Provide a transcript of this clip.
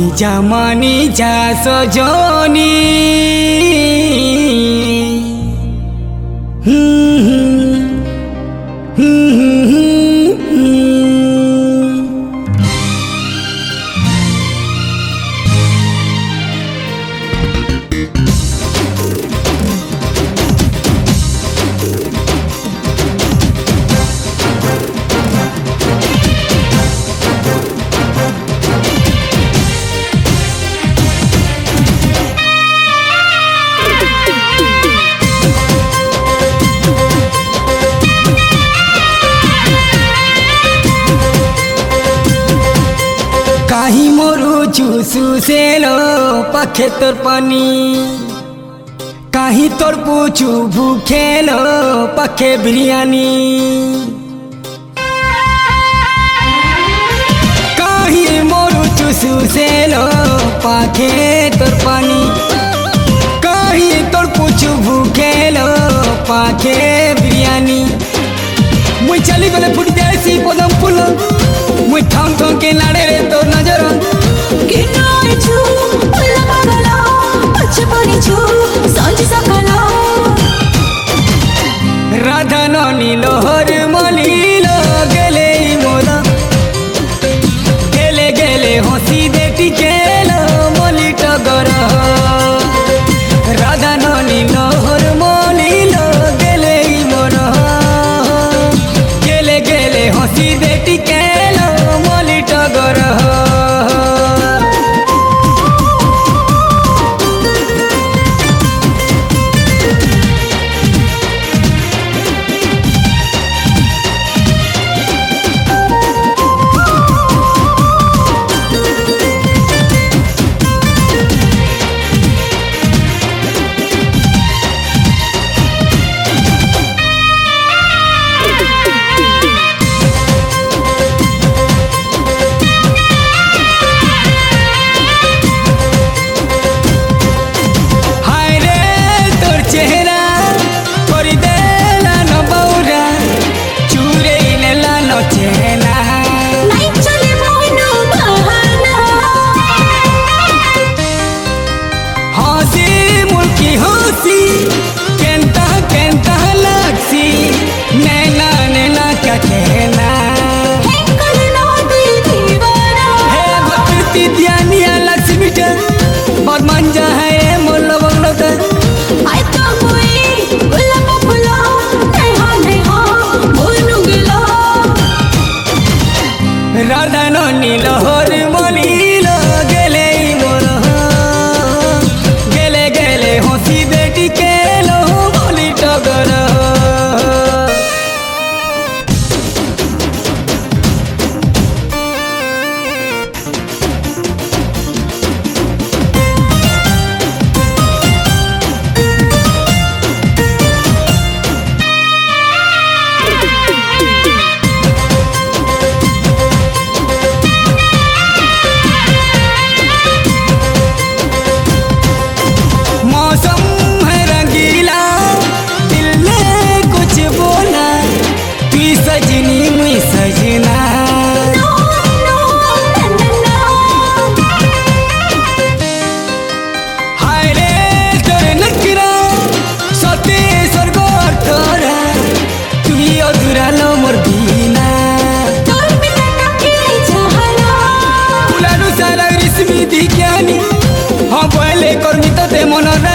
জামানি যা সজনি काही मोरू चूसू सेलो पखे तोर पानी काही तोर पूछू भूखेलो पखे बिरयानी काही मोरू चूसू सेलो पखे तोर पानी काही तोर पूछू भूखेलो पखे बिरयानी मुई चली गले फुट जाएसी पदम फूल मुई ठाम ठाम के लाड़े रे तो नजर कि नाय छु उल्ला पागला पछ पानी छु सांझ सकाला राधा ननी लोहर मलिलो गेले मोदा गेले गेले हंसी दे टिकेलो मली टगर राधा ननी लोहर मलिलो गेले मोरा गेले गेले हंसी दे टिकेलो मली टगर राधा ननी लोहर मलिलो गेले मोरा गेले गेले हंसी दे टिकेलो मली टगर हाँ पहले कर्मी तो ते मन